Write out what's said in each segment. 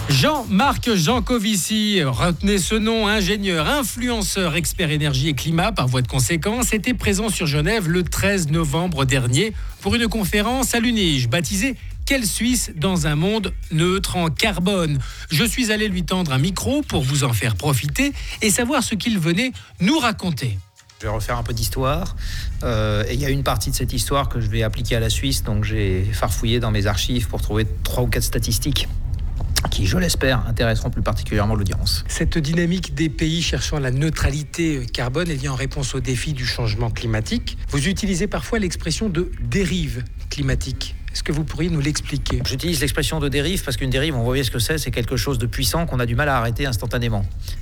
Jean-Marc Jancovici, retenez ce nom, ingénieur, influenceur, expert énergie et climat par voie de conséquence, était présent sur Genève le 13 novembre dernier pour une conférence à l'UNIGE baptisée « Quelle Suisse dans un monde neutre en carbone ?» Je suis allé lui tendre un micro pour vous en faire profiter et savoir ce qu'il venait nous raconter. Je vais refaire un peu d'histoire. Et il y a une partie de cette histoire que je vais appliquer à la Suisse. Donc j'ai farfouillé dans mes archives pour trouver 3 ou 4 statistiques qui, je l'espère, intéresseront plus particulièrement l'audience. Cette dynamique des pays cherchant la neutralité carbone, elle vient en réponse au défi du changement climatique. Vous utilisez parfois l'expression de dérive climatique. Est-ce que vous pourriez nous l'expliquer ? J'utilise l'expression de dérive parce qu'une dérive, on voit ce que c'est quelque chose de puissant qu'on a du mal à arrêter instantanément.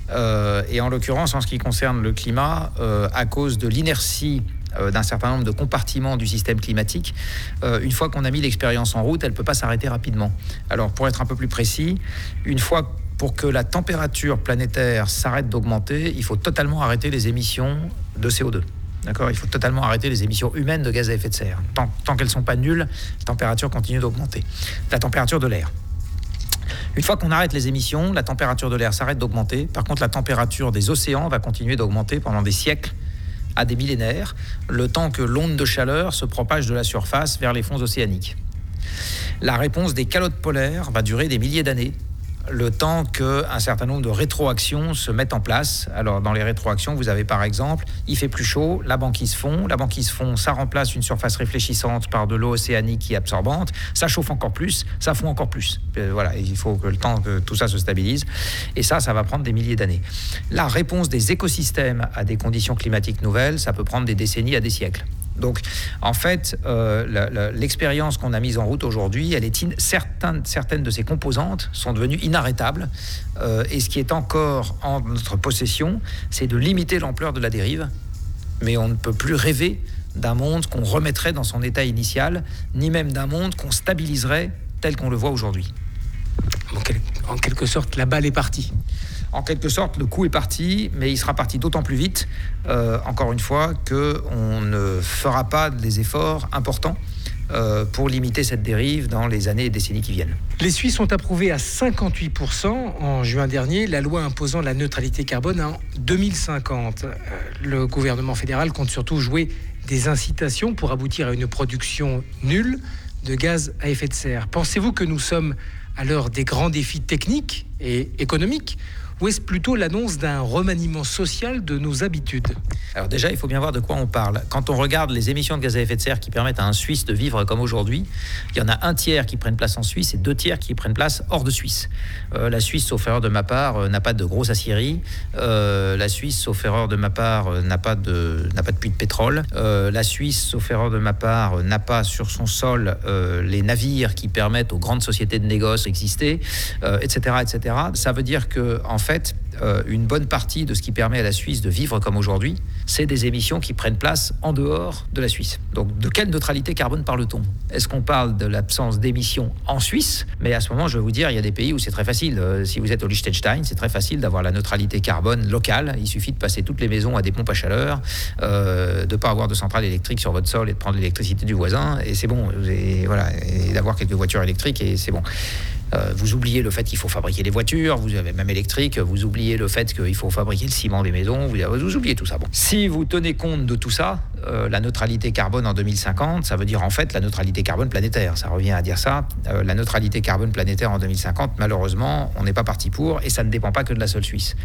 Et en l'occurrence, en ce qui concerne le climat, à cause de l'inertie d'un certain nombre de compartiments du système climatique, une fois qu'on a mis l'expérience en route, elle ne peut pas s'arrêter rapidement. Alors, pour être un peu plus précis, pour que la température planétaire s'arrête d'augmenter, il faut totalement arrêter les émissions de CO2. D'accord ? Il faut totalement arrêter les émissions humaines de gaz à effet de serre. Tant qu'elles ne sont pas nulles, la température continue d'augmenter. La température de l'air. Une fois qu'on arrête les émissions, la température de l'air s'arrête d'augmenter. Par contre, la température des océans va continuer d'augmenter pendant des siècles à des millénaires, le temps que l'onde de chaleur se propage de la surface vers les fonds océaniques. La réponse des calottes polaires va durer des milliers d'années, le temps qu'un certain nombre de rétroactions se mettent en place. Alors, dans les rétroactions, vous avez par exemple, il fait plus chaud, la banquise fond. La banquise fond, ça remplace une surface réfléchissante par de l'eau océanique qui est absorbante. Ça chauffe encore plus, ça fond encore plus. Voilà, il faut que le temps que tout ça se stabilise. Et ça va prendre des milliers d'années. La réponse des écosystèmes à des conditions climatiques nouvelles, ça peut prendre des décennies à des siècles. Donc, en fait, l'expérience qu'on a mise en route aujourd'hui, certaines de ses composantes sont devenues inarrêtables. Et ce qui est encore en notre possession, c'est de limiter l'ampleur de la dérive. Mais on ne peut plus rêver d'un monde qu'on remettrait dans son état initial, ni même d'un monde qu'on stabiliserait tel qu'on le voit aujourd'hui. En quelque sorte, la balle est partie. En quelque sorte, le coup est parti, mais il sera parti d'autant plus vite, encore une fois, qu'on ne fera pas des efforts importants pour limiter cette dérive dans les années et décennies qui viennent. Les Suisses ont approuvé à 58% en juin dernier la loi imposant la neutralité carbone en 2050. Le gouvernement fédéral compte surtout jouer des incitations pour aboutir à une production nulle de gaz à effet de serre. Pensez-vous que nous sommes à l'heure des grands défis techniques et économiques, ou est-ce plutôt l'annonce d'un remaniement social de nos habitudes ? Alors déjà, il faut bien voir de quoi on parle. Quand on regarde les émissions de gaz à effet de serre qui permettent à un Suisse de vivre comme aujourd'hui, il y en a 1 tiers qui prennent place en Suisse et 2 tiers qui prennent place hors de Suisse. La Suisse, sauf erreur de ma part, n'a pas de grosse aciérie. La Suisse, sauf erreur de ma part, n'a pas de puits de pétrole. La Suisse, sauf erreur de ma part, n'a pas sur son sol les navires qui permettent aux grandes sociétés de négoce d'exister, etc., etc. Ça veut dire que, en fait, une bonne partie de ce qui permet à la Suisse de vivre comme aujourd'hui, c'est des émissions qui prennent place en dehors de la Suisse. Donc, de quelle neutralité carbone parle-t-on ? Est-ce qu'on parle de l'absence d'émissions en Suisse ? Mais à ce moment, je vais vous dire, il y a des pays où c'est très facile. Si vous êtes au Liechtenstein, c'est très facile d'avoir la neutralité carbone locale. Il suffit de passer toutes les maisons à des pompes à chaleur, de ne pas avoir de centrale électrique sur votre sol et de prendre l'électricité du voisin. Et c'est bon. Et d'avoir quelques voitures électriques et c'est bon. Vous oubliez le fait qu'il faut fabriquer les voitures, vous avez même électrique, vous oubliez le fait qu'il faut fabriquer le ciment des maisons, vous oubliez tout ça. Bon. Si vous tenez compte de tout ça, la neutralité carbone en 2050, ça veut dire en fait la neutralité carbone planétaire. Ça revient à dire ça. La neutralité carbone planétaire en 2050, malheureusement, on n'est pas parti pour et ça ne dépend pas que de la seule Suisse.